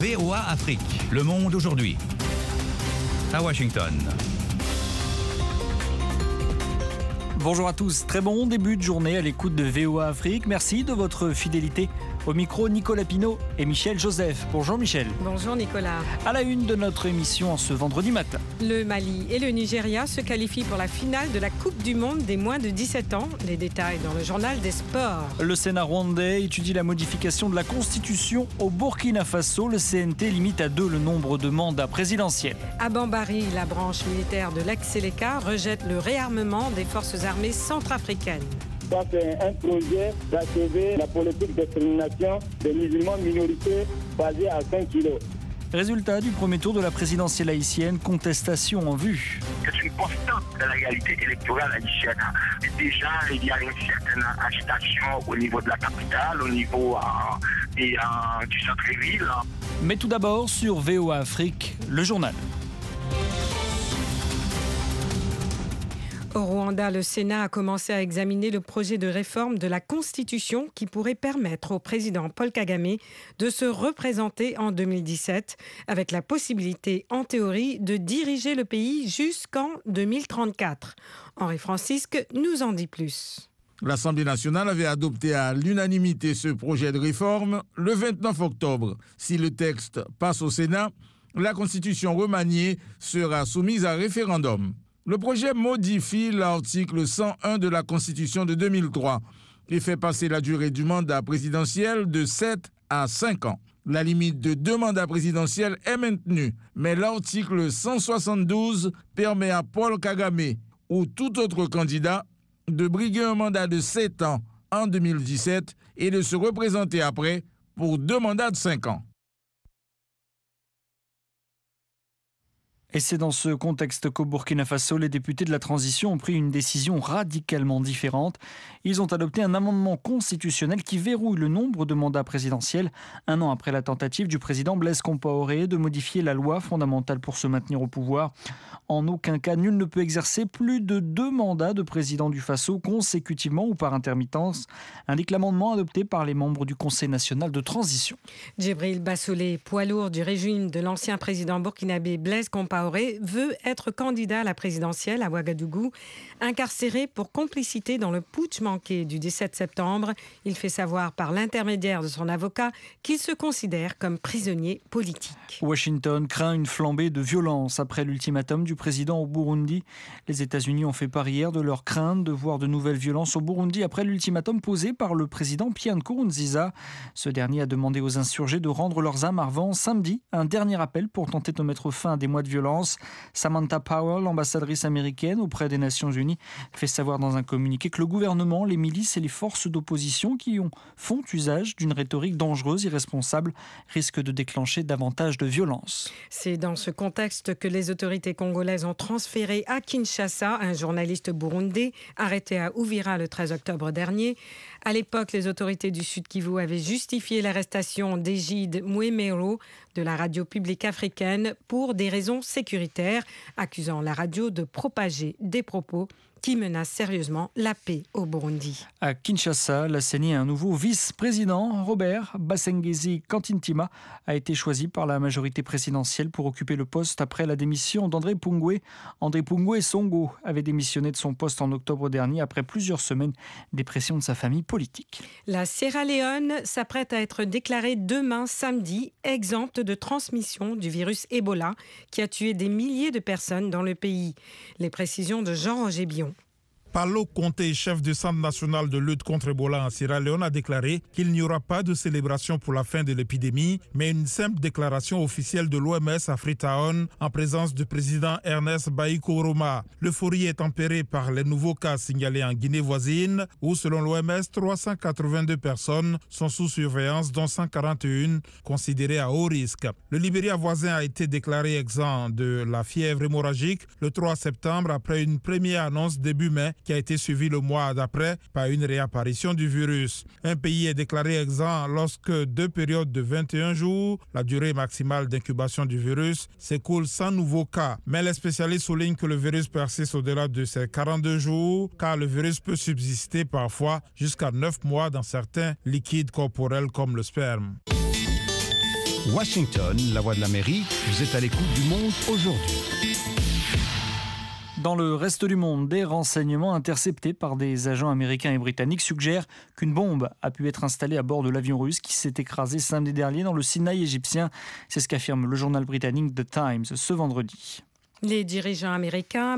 VOA Afrique, le monde aujourd'hui. À Washington. Bonjour à tous, très bon début de journée à l'écoute de VOA Afrique. Merci de votre fidélité. Au micro, Nicolas Pinault et Michel Joseph. Bonjour Michel. Bonjour Nicolas. À la une de notre émission en ce vendredi matin. Le Mali et le Nigeria se qualifient pour la finale de la Coupe du Monde des moins de 17 ans. Les détails dans le journal des sports. Le Sénat rwandais étudie la modification de la Constitution au Burkina Faso. Le CNT limite à 2 le nombre de mandats présidentiels. À Bambari, la branche militaire de l'ex-Seleka rejette le réarmement des forces armées centrafricaines. C'est un projet d'achever la politique d'extermination des musulmans minorités basée à 5 kilos. Résultat du premier tour de la présidentielle haïtienne, contestation en vue. C'est une constante de la réalité électorale haïtienne. Déjà, il y a une certaine agitation au niveau de la capitale, au niveau du centre-ville. Mais tout d'abord, sur VOA Afrique, le journal. Au Rwanda, le Sénat a commencé à examiner le projet de réforme de la Constitution qui pourrait permettre au président Paul Kagame de se représenter en 2017, avec la possibilité, en théorie, de diriger le pays jusqu'en 2034. Henri Francisque nous en dit plus. L'Assemblée nationale avait adopté à l'unanimité ce projet de réforme le 29 octobre. Si le texte passe au Sénat, la Constitution remaniée sera soumise à référendum. Le projet modifie l'article 101 de la Constitution de 2003 et fait passer la durée du mandat présidentiel de 7 à 5 ans. La limite de 2 mandats présidentiels est maintenue, mais l'article 172 permet à Paul Kagame ou tout autre candidat de briguer un mandat de 7 ans en 2017 et de se représenter après pour 2 mandats de 5 ans. Et c'est dans ce contexte qu'au Burkina Faso, les députés de la transition ont pris une décision radicalement différente. Ils ont adopté un amendement constitutionnel qui verrouille le nombre de mandats présidentiels, 1 an après la tentative du président Blaise Compaoré de modifier la loi fondamentale pour se maintenir au pouvoir. En aucun cas, nul ne peut exercer plus de 2 mandats de président du Faso consécutivement ou par intermittence, indique l'amendement adopté par les membres du Conseil national de transition. Djibril Bassolé, poids lourd du régime de l'ancien président burkinabé Blaise Compaoré, veut être candidat à la présidentielle à Ouagadougou. Incarcéré pour complicité dans le putsch manqué du 17 septembre, il fait savoir par l'intermédiaire de son avocat qu'il se considère comme prisonnier politique. Washington craint une flambée de violence après l'ultimatum du président au Burundi. Les États-Unis ont fait part hier de leur crainte de voir de nouvelles violences au Burundi après l'ultimatum posé par le président Pierre Nkurunziza. Ce dernier a demandé aux insurgés de rendre leurs armes avant samedi, un dernier appel pour tenter de mettre fin à des mois de violence. Samantha Power, l'ambassadrice américaine auprès des Nations Unies, fait savoir dans un communiqué que le gouvernement, les milices et les forces d'opposition qui font usage d'une rhétorique dangereuse, irresponsable, risquent de déclencher davantage de violence. C'est dans ce contexte que les autorités congolaises ont transféré à Kinshasa un journaliste burundais arrêté à Uvira le 13 octobre dernier. À l'époque, les autorités du Sud Kivu avaient justifié l'arrestation d'Égide Mouemero de la radio publique africaine pour des raisons sécuritaires, accusant la radio de propager des propos qui menace sérieusement la paix au Burundi. À Kinshasa, la CENI a un nouveau vice-président. Robert Basengezi Kantintima a été choisi par la majorité présidentielle pour occuper le poste après la démission d'André Pungwe. André Pungwe Songo avait démissionné de son poste en octobre dernier après plusieurs semaines des pressions de sa famille politique. La Sierra Leone s'apprête à être déclarée demain samedi exempte de transmission du virus Ebola qui a tué des milliers de personnes dans le pays. Les précisions de Jean-Roger Bion. Paolo Conte, chef du Centre national de lutte contre Ebola en Sierra Leone, a déclaré qu'il n'y aura pas de célébration pour la fin de l'épidémie, mais une simple déclaration officielle de l'OMS à Freetown en présence du président Ernest Bai Koroma. L'euphorie est tempérée par les nouveaux cas signalés en Guinée voisine, où selon l'OMS, 382 personnes sont sous surveillance, dont 141 considérées à haut risque. Le Libéria voisin a été déclaré exempt de la fièvre hémorragique le 3 septembre après une première annonce début mai qui a été suivi le mois d'après par une réapparition du virus. Un pays est déclaré exempt lorsque 2 périodes de 21 jours, la durée maximale d'incubation du virus, s'écoulent sans nouveaux cas. Mais les spécialistes soulignent que le virus persiste au-delà de ces 42 jours, car le virus peut subsister parfois jusqu'à 9 mois dans certains liquides corporels comme le sperme. Washington, la voix de l'Amérique, vous êtes à l'écoute du Monde aujourd'hui. Dans le reste du monde, des renseignements interceptés par des agents américains et britanniques suggèrent qu'une bombe a pu être installée à bord de l'avion russe qui s'est écrasé samedi dernier dans le Sinaï égyptien. C'est ce qu'affirme le journal britannique The Times ce vendredi. Les dirigeants américains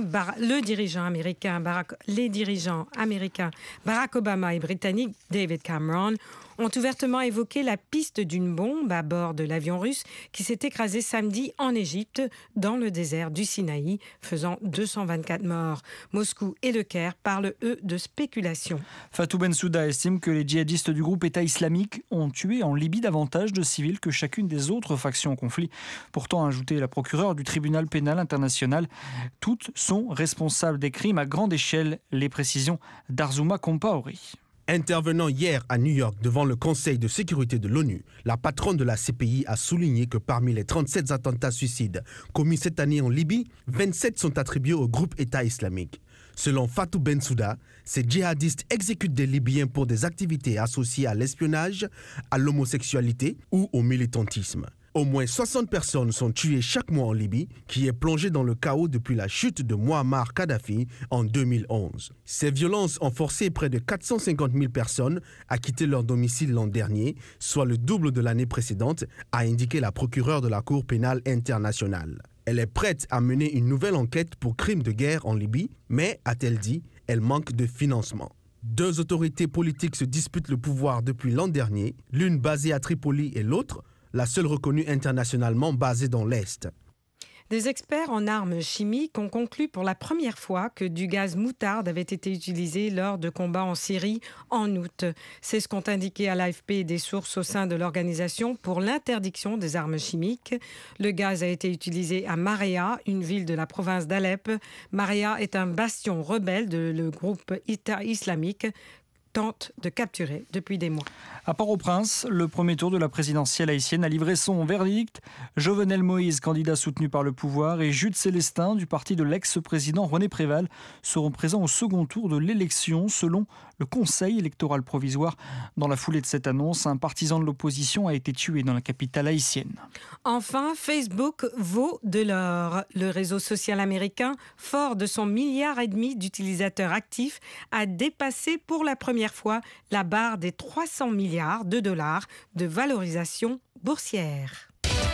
Barack Obama et britannique David Cameron ont ouvertement évoqué la piste d'une bombe à bord de l'avion russe qui s'est écrasé samedi en Égypte, dans le désert du Sinaï, faisant 224 morts. Moscou et le Caire parlent, eux, de spéculation. Fatou Bensouda estime que les djihadistes du groupe État islamique ont tué en Libye davantage de civils que chacune des autres factions en conflit. Pourtant, a ajouté la procureure du tribunal pénal international, toutes sont responsables des crimes à grande échelle. Les précisions d'Arzouma Kompaori. Intervenant hier à New York devant le Conseil de sécurité de l'ONU, la patronne de la CPI a souligné que parmi les 37 attentats suicides commis cette année en Libye, 27 sont attribués au groupe État islamique. Selon Fatou Bensouda, ces djihadistes exécutent des Libyens pour des activités associées à l'espionnage, à l'homosexualité ou au militantisme. Au moins 60 personnes sont tuées chaque mois en Libye, qui est plongée dans le chaos depuis la chute de Mouammar Kadhafi en 2011. Ces violences ont forcé près de 450 000 personnes à quitter leur domicile l'an dernier, soit le double de l'année précédente, a indiqué la procureure de la Cour pénale internationale. Elle est prête à mener une nouvelle enquête pour crimes de guerre en Libye, mais, a-t-elle dit, elle manque de financement. Deux autorités politiques se disputent le pouvoir depuis l'an dernier, l'une basée à Tripoli et l'autre, la seule reconnue internationalement basée dans l'Est. Des experts en armes chimiques ont conclu pour la première fois que du gaz moutarde avait été utilisé lors de combats en Syrie en août. C'est ce qu'ont indiqué à l'AFP des sources au sein de l'Organisation pour l'interdiction des armes chimiques. Le gaz a été utilisé à Maraya, une ville de la province d'Alep. Maraya est un bastion rebelle de le groupe État islamique tente de capturer depuis des mois. À Port-au-Prince, le premier tour de la présidentielle haïtienne a livré son verdict. Jovenel Moïse, candidat soutenu par le pouvoir, et Jude Célestin, du parti de l'ex-président René Préval, seront présents au second tour de l'élection, selon le Conseil électoral provisoire. Dans la foulée de cette annonce, un partisan de l'opposition a été tué dans la capitale haïtienne. Enfin, Facebook vaut de l'or. Le réseau social américain, fort de son 1,5 milliard d'utilisateurs actifs, a dépassé pour la première fois la barre des 300 milliards de dollars de valorisation boursière.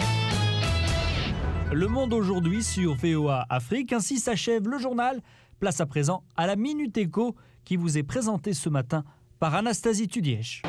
Le Monde aujourd'hui sur VOA Afrique. Ainsi s'achève le journal. Place à présent à la Minute Éco qui vous est présentée ce matin par Anastasie Tudièche.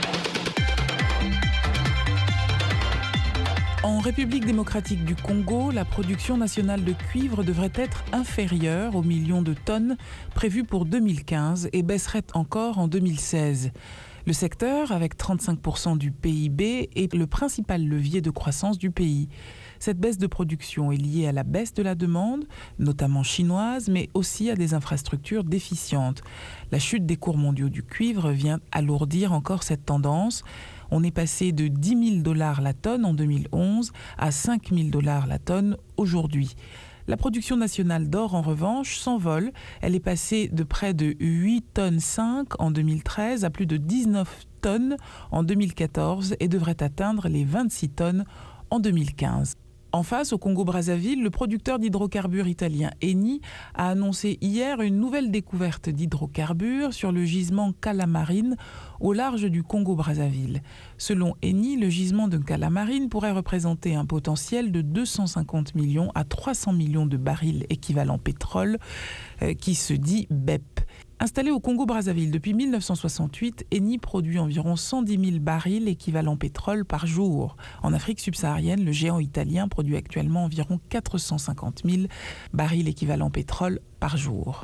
En République démocratique du Congo, la production nationale de cuivre devrait être inférieure aux millions de tonnes prévues pour 2015 et baisserait encore en 2016. Le secteur, avec 35% du PIB, est le principal levier de croissance du pays. Cette baisse de production est liée à la baisse de la demande, notamment chinoise, mais aussi à des infrastructures déficientes. La chute des cours mondiaux du cuivre vient alourdir encore cette tendance. On est passé de $10 000 la tonne en 2011 à $5 000 la tonne aujourd'hui. La production nationale d'or, en revanche, s'envole. Elle est passée de près de 8,5 tonnes en 2013 à plus de 19 tonnes en 2014 et devrait atteindre les 26 tonnes en 2015. En face, au Congo-Brazzaville, le producteur d'hydrocarbures italien Eni a annoncé hier une nouvelle découverte d'hydrocarbures sur le gisement Calamarine au large du Congo-Brazzaville. Selon Eni, le gisement de Calamarine pourrait représenter un potentiel de 250 millions à 300 millions de barils équivalent pétrole, qui se dit BEP. Installé au Congo-Brazzaville depuis 1968, Eni produit environ 110 000 barils équivalent pétrole par jour. En Afrique subsaharienne, le géant italien produit actuellement environ 450 000 barils équivalent pétrole par jour.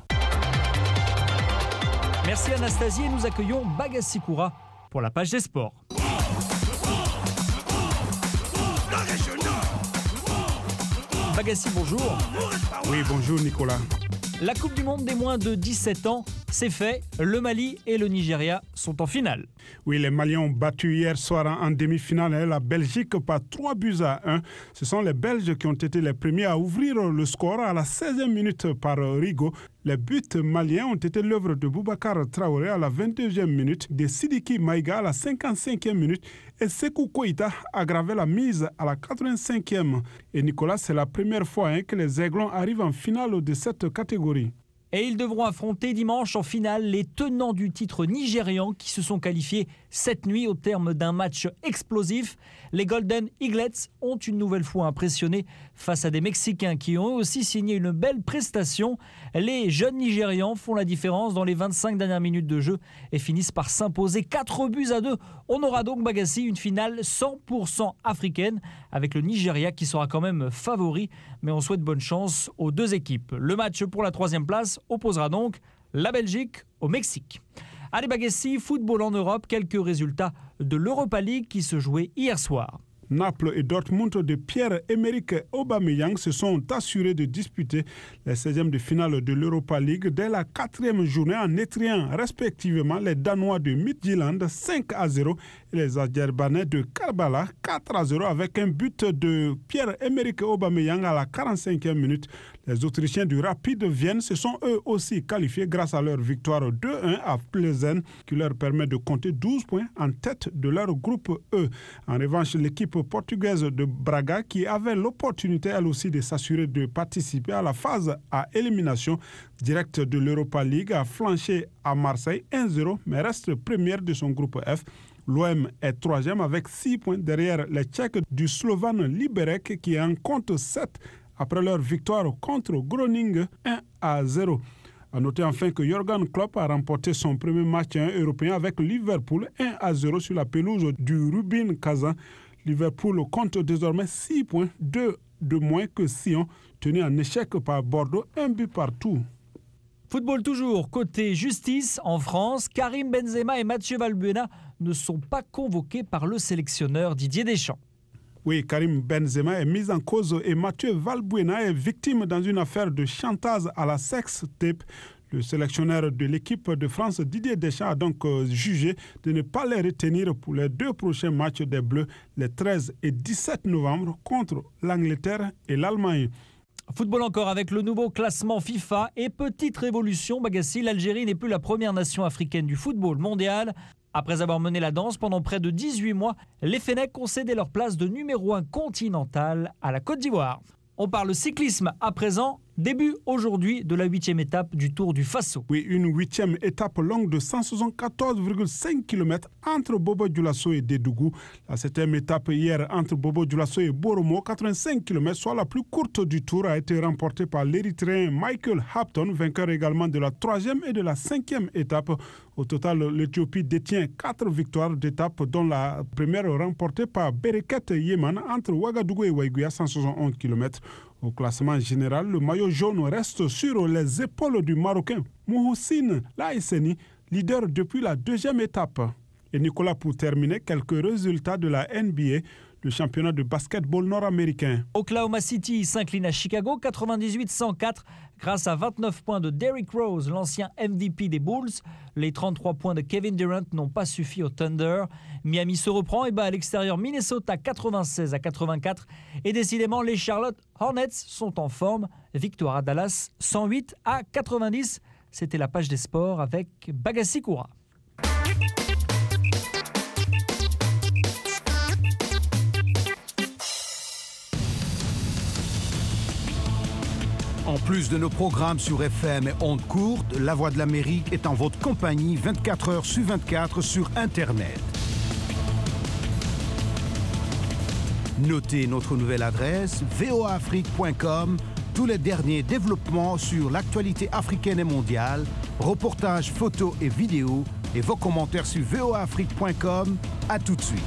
Merci Anastasie et nous accueillons Bagassi Koura pour la page des sports. Bagassi, bonjour. Oui, bonjour Nicolas. La Coupe du Monde des moins de 17 ans c'est fait. Le Mali et le Nigeria sont en finale. Oui, les Maliens ont battu hier soir en demi-finale la Belgique par 3-1. Ce sont les Belges qui ont été les premiers à ouvrir le score à la 16e minute par Rigo. Les buts maliens ont été l'œuvre de Boubacar Traoré à la 22e minute, de Sidiki Maïga à la 55e minute et Sekou Koïta aggravait la mise à la 85e. Et Nicolas, c'est la première fois que les Aiglons arrivent en finale de cette catégorie. Et ils devront affronter dimanche en finale les tenants du titre nigérians qui se sont qualifiés cette nuit au terme d'un match explosif. Les Golden Eaglets ont une nouvelle fois impressionné face à des Mexicains qui ont aussi signé une belle prestation. Les jeunes Nigérians font la différence dans les 25 dernières minutes de jeu et finissent par s'imposer 4-2. On aura donc, Bagassi, une finale 100% africaine avec le Nigeria qui sera quand même favori. Mais on souhaite bonne chance aux deux équipes. Le match pour la 3e place opposera donc la Belgique au Mexique. Allez Bagassi, football en Europe, quelques résultats de l'Europa League qui se jouait hier soir. Naples et Dortmund de Pierre-Emerick Aubameyang se sont assurés de disputer les 16e de finale de l'Europa League dès la 4e journée en étriant respectivement les Danois de Midtjylland 5-0 et les Azerbaïdjanais de Karbala 4-0 avec un but de Pierre-Emerick Aubameyang à la 45e minute. Les Autrichiens du Rapid Vienne se sont eux aussi qualifiés grâce à leur victoire 2-1 à Plzen qui leur permet de compter 12 points en tête de leur groupe E. En revanche, l'équipe portugaise de Braga qui avait l'opportunité elle aussi de s'assurer de participer à la phase à élimination directe de l'Europa League a flanché à Marseille 1-0 mais reste première de son groupe F. L'OM est 3e avec 6 points derrière les Tchèques du Slovan Liberec qui en compte 7 après leur victoire contre Groningen 1-0. A noter enfin que Jürgen Klopp a remporté son premier match européen avec Liverpool 1-0 sur la pelouse du Rubin Kazan. Liverpool compte désormais 6 points, 2 de moins que Sion, tenu en échec par Bordeaux, 1 but partout. Football toujours, côté justice, en France, Karim Benzema et Mathieu Valbuena ne sont pas convoqués par le sélectionneur Didier Deschamps. Oui, Karim Benzema est mis en cause et Mathieu Valbuena est victime dans une affaire de chantage à la sex-tape. Le sélectionneur de l'équipe de France, Didier Deschamps, a donc jugé de ne pas les retenir pour les 2 prochains matchs des Bleus, les 13 et 17 novembre, contre l'Angleterre et l'Allemagne. Football encore avec le nouveau classement FIFA et petite révolution, Bagassi, l'Algérie n'est plus la première nation africaine du football mondial. Après avoir mené la danse pendant près de 18 mois, les Fennecs ont cédé leur place de numéro 1 continental à la Côte d'Ivoire. On parle cyclisme à présent. Début aujourd'hui de la 8e étape du Tour du Faso. Oui, une 8e étape longue de 174,5 km entre Bobo-Dioulasso et Dédougou. La 7e étape hier entre Bobo-Dioulasso et Boromo, 85 km, soit la plus courte du Tour, a été remportée par l'Érythréen Michael Hapton, vainqueur également de la 3e et de la 5e étape. Au total, l'Éthiopie détient 4 victoires d'étape, dont la première remportée par Bereket Yeman entre Ouagadougou et Waiguya, 171 km. Au classement général, le maillot jaune reste sur les épaules du Marocain Mouhoussine Laïseni, leader depuis la 2e étape. Et Nicolas, pour terminer, quelques résultats de la NBA, le championnat de basketball nord-américain. Oklahoma City s'incline à Chicago 98-104 grâce à 29 points de Derrick Rose, l'ancien MVP des Bulls. Les 33 points de Kevin Durant n'ont pas suffi au Thunder. Miami se reprend et bat à l'extérieur Minnesota 96-84. Et décidément, les Charlotte Hornets sont en forme. Victoire à Dallas 108-90. C'était la page des sports avec Bagassi Koura. En plus de nos programmes sur FM et ondes courtes, La Voix de l'Amérique est en votre compagnie 24 heures sur 24 sur Internet. Notez notre nouvelle adresse voaafrique.com. Tous les derniers développements sur l'actualité africaine et mondiale, reportages, photos et vidéos et vos commentaires sur voaafrique.com. À tout de suite.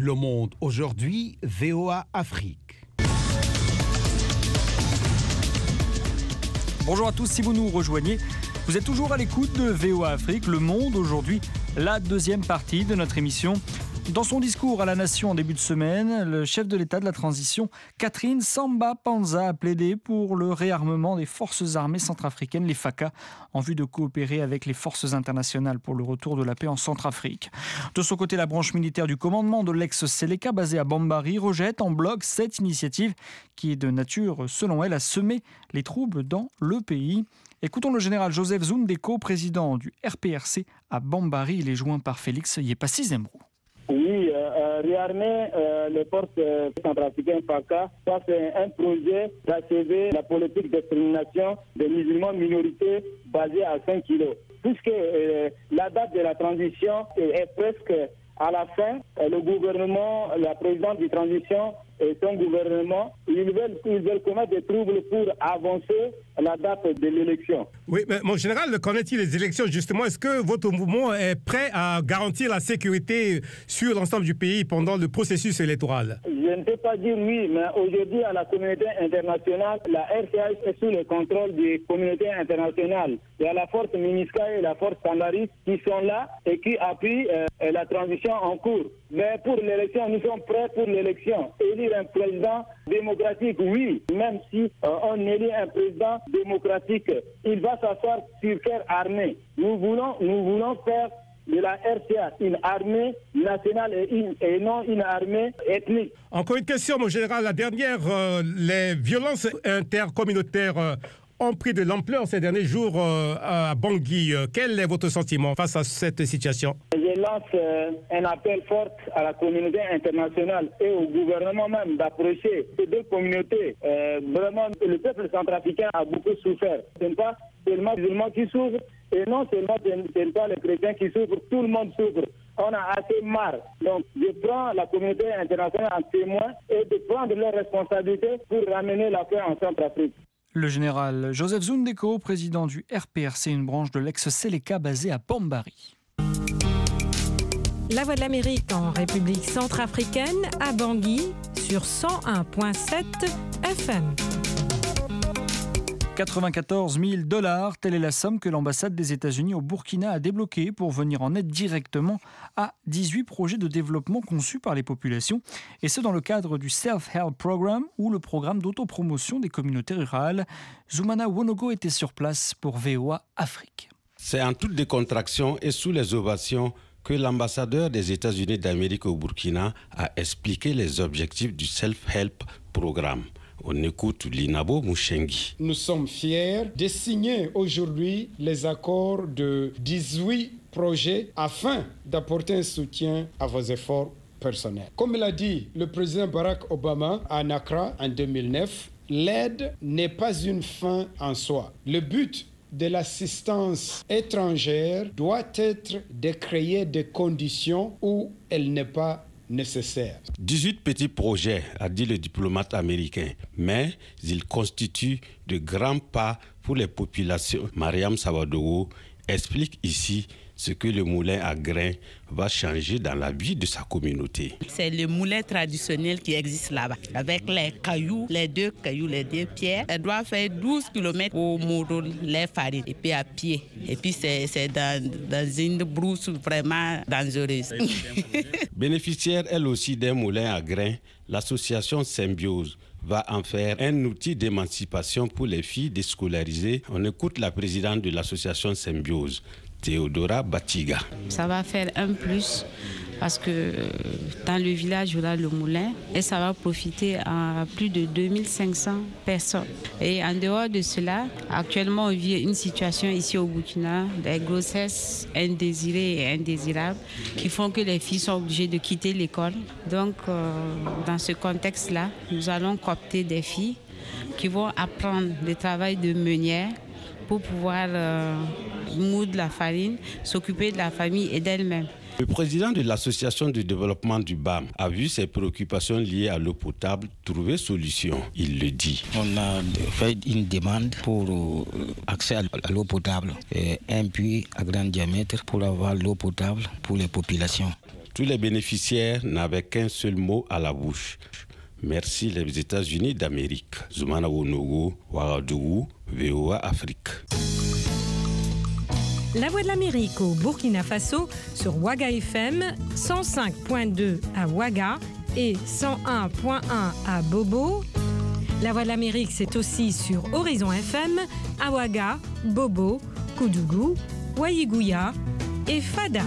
Le Monde aujourd'hui, VOA Afrique. Bonjour à tous, si vous nous rejoignez, vous êtes toujours à l'écoute de VOA Afrique, Le Monde aujourd'hui, la deuxième partie de notre émission. Dans son discours à la nation en début de semaine, le chef de l'État de la transition, Catherine Samba-Panza, a plaidé pour le réarmement des forces armées centrafricaines, les FACA, en vue de coopérer avec les forces internationales pour le retour de la paix en Centrafrique. De son côté, la branche militaire du commandement de l'ex-Seleka, basée à Bambari, rejette en bloc cette initiative qui est de nature, selon elle, à semer les troubles dans le pays. Écoutons le général Joseph Zundeko, président du RPRC à Bambari. Il est joint par Félix Yepassi-Zemrou. Oui, réarmer les forces centrafricaines FACA, ça c'est un projet d'achever la politique d'extermination des musulmans minorités basée à 5 kilos. Puisque la date de la transition est presque à la fin, le gouvernement, la présidente de transition et son gouvernement, ils veulent commettre des troubles pour avancer la date de l'élection. Oui, mais mon général, connaît-il les élections justement? Est-ce que votre mouvement est prêt à garantir la sécurité sur l'ensemble du pays pendant le processus électoral? Je ne peux pas dire oui, mais aujourd'hui, à la communauté internationale, la RCH est sous le contrôle des communautés internationales. Il y a la force MINUSCA et la force Sandaris qui sont là et qui appuient la transition en cours. Mais pour l'élection, nous sommes prêts pour l'élection. Élire un président démocratique, oui. Même si on élit un président démocratique, il va s'asseoir sur terre armée. Nous voulons faire de la RCA une armée nationale et non une armée ethnique. Encore une question, mon général. La dernière, les violences intercommunautaires ont pris de l'ampleur ces derniers jours à Bangui. Quel est votre sentiment face à cette situation? Je lance un appel fort à la communauté internationale et au gouvernement même d'approcher ces deux communautés. Vraiment, le peuple centrafricain a beaucoup souffert. Ce n'est pas seulement les musulmans qui souffrent et non seulement ce n'est pas les chrétiens qui souffrent, tout le monde souffre. On a assez marre. Donc, je prends la communauté internationale en témoin et de prendre leurs responsabilités pour ramener la paix en Centrafrique. Le général Joseph Zundeko, président du RPRC, une branche de l'ex-Seleka basée à Bambari. La Voix de l'Amérique en République centrafricaine, à Bangui, sur 101.7 FM. 94 000 $, telle est la somme que l'ambassade des États-Unis au Burkina a débloquée pour venir en aide directement à 18 projets de développement conçus par les populations, et ce dans le cadre du Self-Help Program ou le programme d'autopromotion des communautés rurales. Zoumana Wonogo était sur place pour VOA Afrique. C'est en toute décontraction et sous les ovations que l'ambassadeur des États-Unis d'Amérique au Burkina a expliqué les objectifs du Self-Help Program. On écoute Linabo Mouchengi. Nous sommes fiers de signer aujourd'hui les accords de 18 projets afin d'apporter un soutien à vos efforts personnels. Comme l'a dit le président Barack Obama à Accra en 2009, l'aide n'est pas une fin en soi. Le but de l'assistance étrangère doit être de créer des conditions où elle n'est pas nécessaire. 18 petits projets, a dit le diplomate américain, mais ils constituent de grands pas pour les populations. Mariam Sawadowo explique ici ce que le moulin à grains va changer dans la vie de sa communauté. C'est le moulin traditionnel qui existe là-bas, avec les cailloux, les deux pierres. Elle doit faire 12 km pour mourir les farines, et puis à pied. Et puis c'est dans une brousse vraiment dangereuse. Bénéficiaire elle aussi d'un moulin à grains, l'association Symbiose va en faire un outil d'émancipation pour les filles déscolarisées. On écoute la présidente de l'association Symbiose, Théodora Batiga. Ça va faire un plus parce que dans le village, il y aura le moulin et ça va profiter à plus de 2500 personnes. Et en dehors de cela, actuellement, on vit une situation ici au Burkina, des grossesses indésirées et indésirables qui font que les filles sont obligées de quitter l'école. Donc, dans ce contexte-là, nous allons coopter des filles qui vont apprendre le travail de meunière pour pouvoir moudre la farine, s'occuper de la famille et d'elle-même. Le président de l'association de développement du BAM a vu ses préoccupations liées à l'eau potable trouver solution. Il le dit. On a fait une demande pour accès à l'eau potable et un puits à grand diamètre pour avoir l'eau potable pour les populations. Tous les bénéficiaires n'avaient qu'un seul mot à la bouche. Merci les États-Unis d'Amérique. Zoumana Wonogo, Ouagadougou, VOA Afrique. La Voix de l'Amérique au Burkina Faso sur Ouaga FM, 105.2 à Ouaga et 101.1 à Bobo. La Voix de l'Amérique, c'est aussi sur Horizon FM, à Ouaga, Bobo, Koudougou, Ouaïgouya et Fada.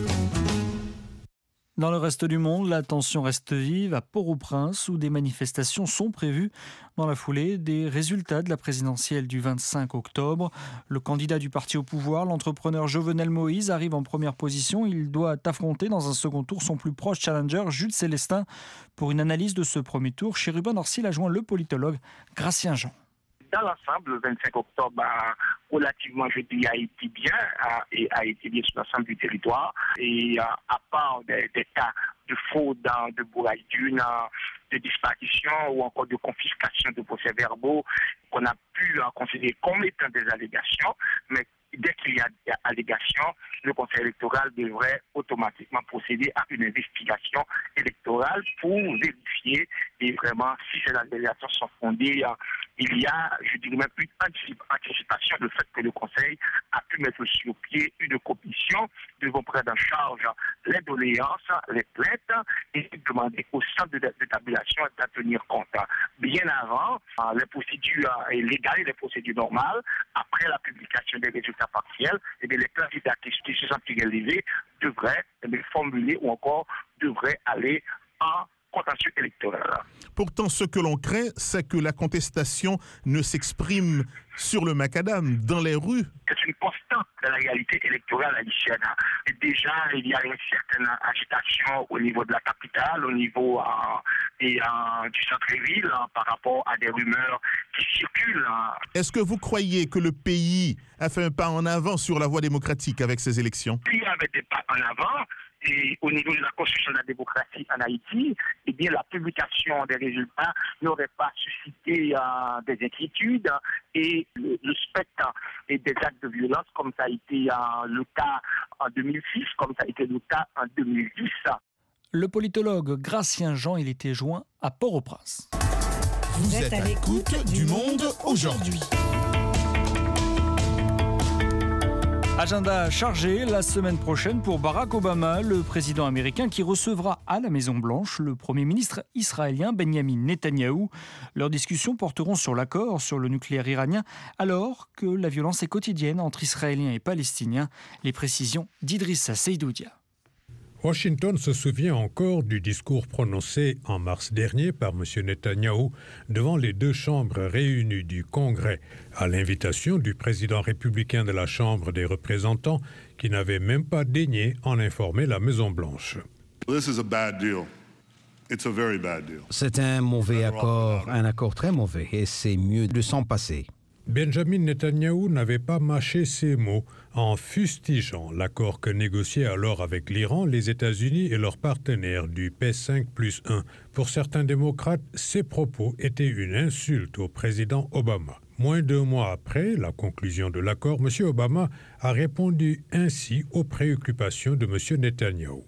Dans le reste du monde, la tension reste vive à Port-au-Prince où des manifestations sont prévues dans la foulée des résultats de la présidentielle du 25 octobre. Le candidat du parti au pouvoir, l'entrepreneur Jovenel Moïse, arrive en première position. Il doit affronter dans un second tour son plus proche challenger, Jules Célestin. Pour une analyse de ce premier tour, Chérubin Orsil a joint le politologue Gratien Jean. Dans l'ensemble, le 25 octobre a relativement, je dis, a été bien, a été bien sur l'ensemble du territoire. Et à part des cas de fraude, de bourrage d'une, de disparition ou encore de confiscation de procès-verbaux qu'on a pu considérer comme étant des allégations, mais dès qu'il y a des allégations, le Conseil électoral devrait automatiquement procéder à une investigation électorale pour vérifier et vraiment si ces allégations sont fondées. Il y a, je dirais même une anticipation du fait que le Conseil a pu mettre sur pied une commission devant prendre en charge les doléances, les plaintes et demander au centre de tabulation d'en tenir compte. Bien avant les procédures légales et les procédures normales, après la publication des résultats partiels, et bien les candidats qui se sentent élevés devraient formuler ou encore devraient aller en contentieux électoral. Pourtant, ce que l'on craint, c'est que la contestation ne s'exprime sur le macadam, dans les rues. C'est une constante de la réalité électorale haïtienne. Et déjà, il y a une certaine agitation au niveau de la capitale, au niveau du centre-ville, par rapport à des rumeurs qui circulent. Est-ce que vous croyez que le pays a fait un pas en avant sur la voie démocratique avec ces élections? Il y avait des pas en avant. Et au niveau de la construction de la démocratie en Haïti, eh bien, la publication des résultats n'aurait pas suscité des inquiétudes et le spectre et des actes de violence, comme ça a été le cas en 2006, comme ça a été le cas en 2010. Le politologue Gratien Jean, il était joint à Port-au-Prince. Vous êtes à l'écoute du Monde aujourd'hui. Agenda chargé la semaine prochaine pour Barack Obama, le président américain qui recevra à la Maison-Blanche le Premier ministre israélien Benjamin Netanyahou. Leurs discussions porteront sur l'accord sur le nucléaire iranien alors que la violence est quotidienne entre Israéliens et Palestiniens. Les précisions d'Idrissa Seydoudia. Washington se souvient encore du discours prononcé en mars dernier par M. Netanyahou devant les deux chambres réunies du Congrès, à l'invitation du président républicain de la Chambre des représentants, qui n'avait même pas daigné en informer la Maison-Blanche. C'est un mauvais accord, un accord très mauvais, et c'est mieux de s'en passer. Benjamin Netanyahou n'avait pas mâché ses mots en fustigeant l'accord que négociaient alors avec l'Iran, les États-Unis et leurs partenaires du P5+1. Pour certains démocrates, ces propos étaient une insulte au président Obama. Moins d'1 mois après la conclusion de l'accord, M. Obama a répondu ainsi aux préoccupations de M. Netanyahou.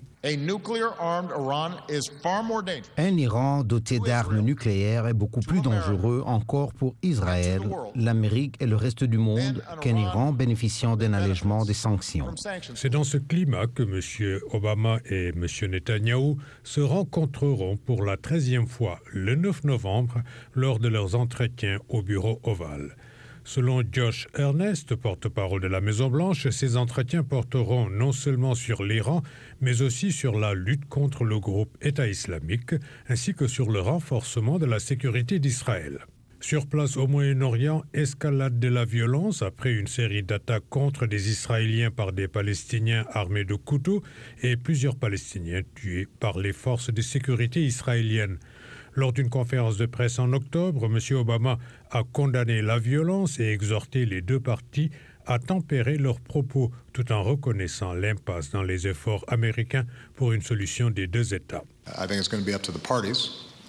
Un Iran doté d'armes nucléaires est beaucoup plus dangereux encore pour Israël, l'Amérique et le reste du monde qu'un Iran bénéficiant d'un allègement des sanctions. C'est dans ce climat que M. Obama et M. Netanyahou se rencontreront pour la 13e fois le 9 novembre lors de leurs entretiens au bureau ovale. Selon Josh Earnest, porte-parole de la Maison-Blanche, ces entretiens porteront non seulement sur l'Iran, mais aussi sur la lutte contre le groupe État islamique, ainsi que sur le renforcement de la sécurité d'Israël. Sur place au Moyen-Orient, escalade de la violence après une série d'attaques contre des Israéliens par des Palestiniens armés de couteaux et plusieurs Palestiniens tués par les forces de sécurité israéliennes. Lors d'une conférence de presse en octobre, M. Obama a condamné la violence et exhorté les deux parties à tempérer leurs propos tout en reconnaissant l'impasse dans les efforts américains pour une solution des deux États.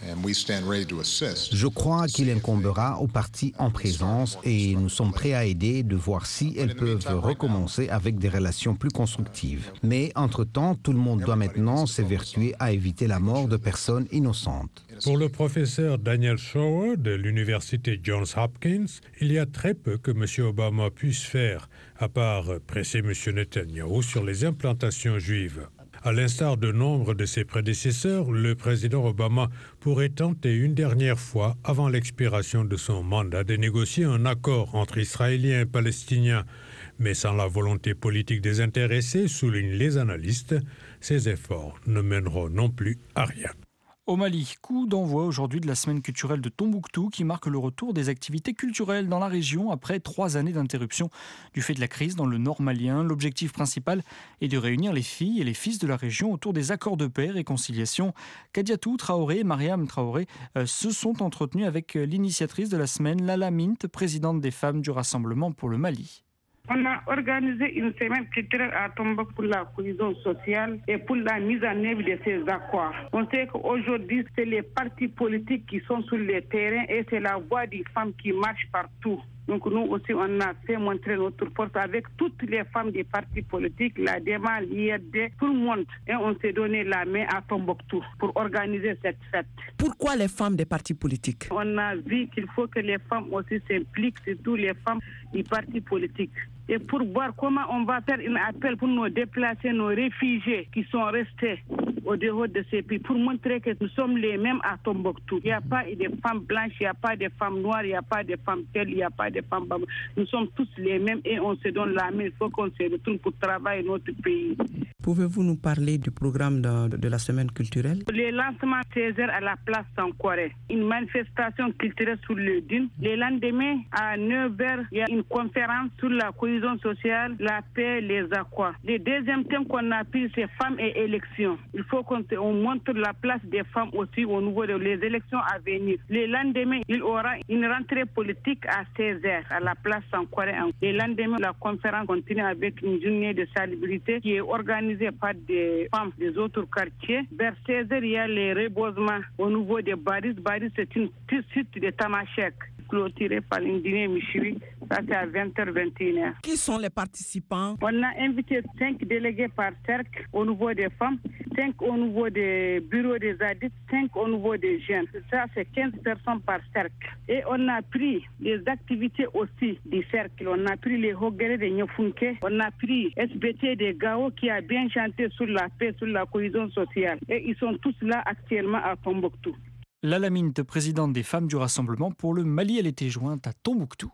Je crois qu'il incombera aux parties en présence et nous sommes prêts à aider de voir si elles peuvent recommencer avec des relations plus constructives. Mais entre-temps, tout le monde doit maintenant s'évertuer à éviter la mort de personnes innocentes. Pour le professeur Daniel Schauer de l'université Johns Hopkins, il y a très peu que M. Obama puisse faire, à part presser M. Netanyahou sur les implantations juives. À l'instar de nombre de ses prédécesseurs, le président Obama pourrait tenter une dernière fois, avant l'expiration de son mandat, de négocier un accord entre Israéliens et Palestiniens. Mais sans la volonté politique des intéressés, soulignent les analystes, ces efforts ne mèneront non plus à rien. Au Mali, coup d'envoi aujourd'hui de la semaine culturelle de Tombouctou qui marque le retour des activités culturelles dans la région après 3 années d'interruption du fait de la crise dans le nord malien. L'objectif principal est de réunir les filles et les fils de la région autour des accords de paix et réconciliation. Kadiatou Traoré et Mariam Traoré se sont entretenus avec l'initiatrice de la semaine, Lala Mint, présidente des femmes du Rassemblement pour le Mali. On a organisé une semaine culturelle à Tombouctou pour la cohésion sociale et pour la mise en œuvre de ces accords. On sait qu'aujourd'hui, c'est les partis politiques qui sont sur le terrain et c'est la voix des femmes qui marche partout. Donc nous aussi, on a fait montrer notre force avec toutes les femmes des partis politiques, la DEMA, l'IRD, tout le monde. Et on s'est donné la main à Tombouctou pour organiser cette fête. Pourquoi les femmes des partis politiques? On a vu qu'il faut que les femmes aussi s'impliquent, surtout les femmes des partis politiques. Et pour voir comment on va faire un appel pour nous déplacer, nos réfugiés qui sont restés au dehors de ces pays, pour montrer que nous sommes les mêmes à Tombouctou. Il n'y a pas de femmes blanches, il n'y a pas de femmes noires, il n'y a pas de femmes telles, il n'y a pas de femmes blanches. Nous sommes tous les mêmes et on se donne la main. Il faut qu'on se retourne pour travailler notre pays. Pouvez-vous nous parler du programme de la semaine culturelle? Le lancement 16h à la place Sankoré. Une manifestation culturelle sur le dune. Le lendemain, à 9h, il y a une conférence sur la cohésion sociale, la paix, les accords. Le deuxième thème qu'on a pris, c'est femmes et élections. Il faut qu'on montre la place des femmes aussi au niveau des élections à venir. Le lendemain, il y aura une rentrée politique à 16h à la place Sankoré. Le lendemain, la conférence continue avec une journée de salubrité qui est organisée par des femmes des autres quartiers. Vers 16h, il y a les reboisements au niveau de Baris. Baris, c'est une petite site de Tamashek, clôturée par l'Indien Michoui. Ça, c'est à 20h-21h. Qui sont les participants? On a invité 5 délégués par cercle au niveau des femmes, 5 au niveau des bureaux des adultes, 5 au niveau des jeunes. Ça, c'est 15 personnes par cercle. Et on a pris les activités aussi du cercle. On a pris les Hogere de Nyofunke. On a pris SBT de Gao qui a bien chanté sur la paix, sur la cohésion sociale. Et ils sont tous là actuellement à Tombouctou. Lala Mint, présidente des femmes du Rassemblement pour le Mali, elle était jointe à Tombouctou.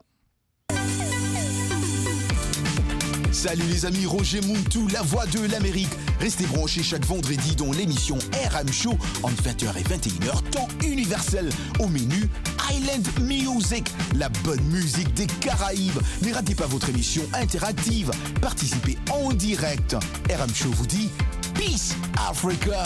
Salut les amis, Roger Muntu, la voix de l'Amérique. Restez branchés chaque vendredi dans l'émission RM Show entre 20h et 21h, temps universel. Au menu, Island Music, la bonne musique des Caraïbes. Ne ratez pas votre émission interactive. Participez en direct. RM Show vous dit Peace Africa.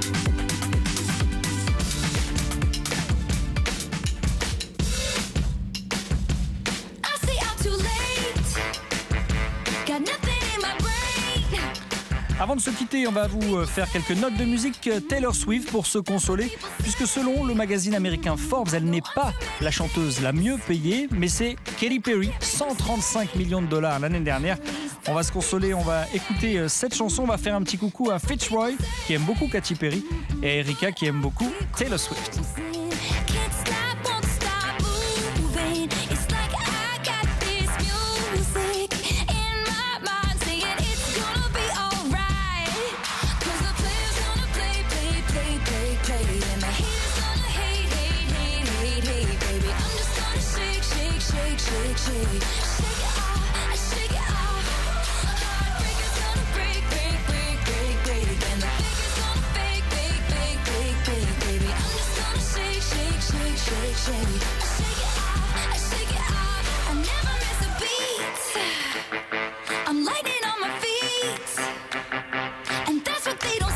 Avant de se quitter, on va vous faire quelques notes de musique Taylor Swift pour se consoler, puisque selon le magazine américain Forbes, elle n'est pas la chanteuse la mieux payée, mais c'est Katy Perry, 135 millions de dollars l'année dernière. On va se consoler, on va écouter cette chanson, on va faire un petit coucou à Fitzroy, qui aime beaucoup Katy Perry, et à Erika, qui aime beaucoup Taylor Swift.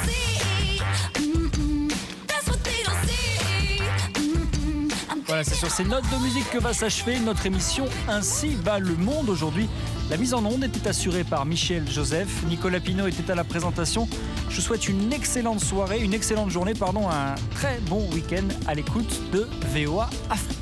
Voilà, c'est sur sur ces notes de musique que va s'achever notre émission Ainsi va le monde aujourd'hui. La mise en onde était assurée par Michel Joseph. Nicolas Pinault était à la présentation. Je vous souhaite une excellente soirée, une excellente journée, un très bon week-end à l'écoute de VOA Afrique.